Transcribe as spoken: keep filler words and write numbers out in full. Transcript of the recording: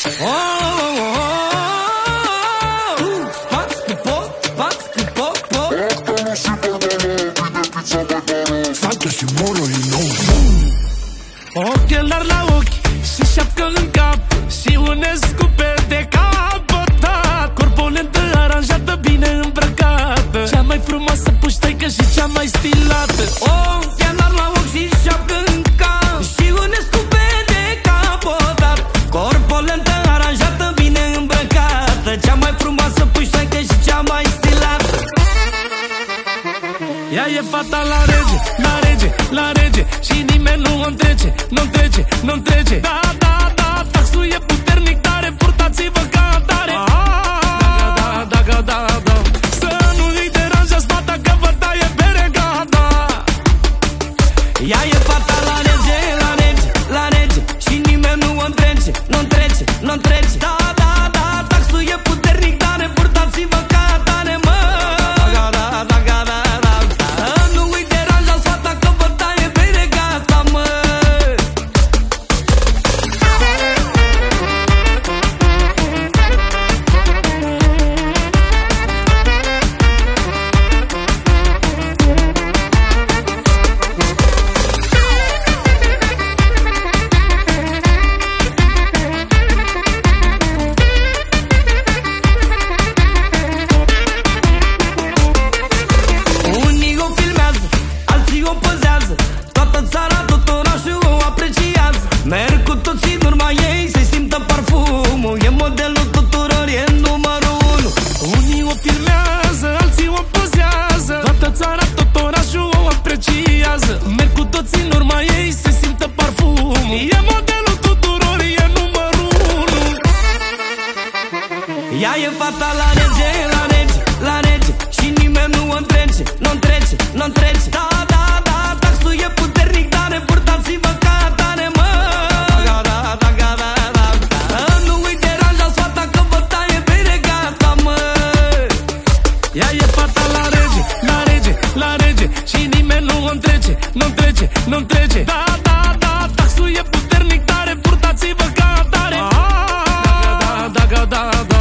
Saltă și moro, you know. Ochelari la ochi și șapcă în cap și un scupe de capotat, corpulentă, aranjată, bine îmbrăcată, cea mai frumoasă puștaică și cea mai stilată. Ochelari la ochi și șapcă în cap și un scupe de capotat, corpulentă, aranjată, bine îmbrăcată, cea mai frumoasă puștaică și cea mai stilată. Ea e fata la rege, la rege, la rege și nimeni nu o întrece, nu întrece, nu întrece. Da, da, da, taxul e puternic tare, purtați-vă ca atare. Da, da, da, da, da. Să nu-i deranjați fata că vă taie beregada. Ea e fata la rege, la rege, la rege și nimeni nu o întrece, nu întrece, nu întrece. Da, da, da, taxul e puternic tare, purtați-vă ca atare, mă. Merg cu toții în urma ei, se simtă parfumul, e modelul tuturor, e numărul unu. Unii o filmează, alții o pozează, toată țara, tot orașul o apreciază. Merg cu toții în urma ei, se simtă parfumul, e modelul tuturor, e numărul unu. Ea e fata la rege, la rege, la rege și nimeni nu o întrece, nu întrece, nu întrece. Da, da, da, taxul e puternic tare, purtați-vă ca atare, mă. Ea e fata la rege, la rege, la rege și nimeni nu o întrece, nu întrece, nu întrece. Da, da, da, taxul e puternic tare, purtați-vă ca atare. Da, da, da, da, da, da.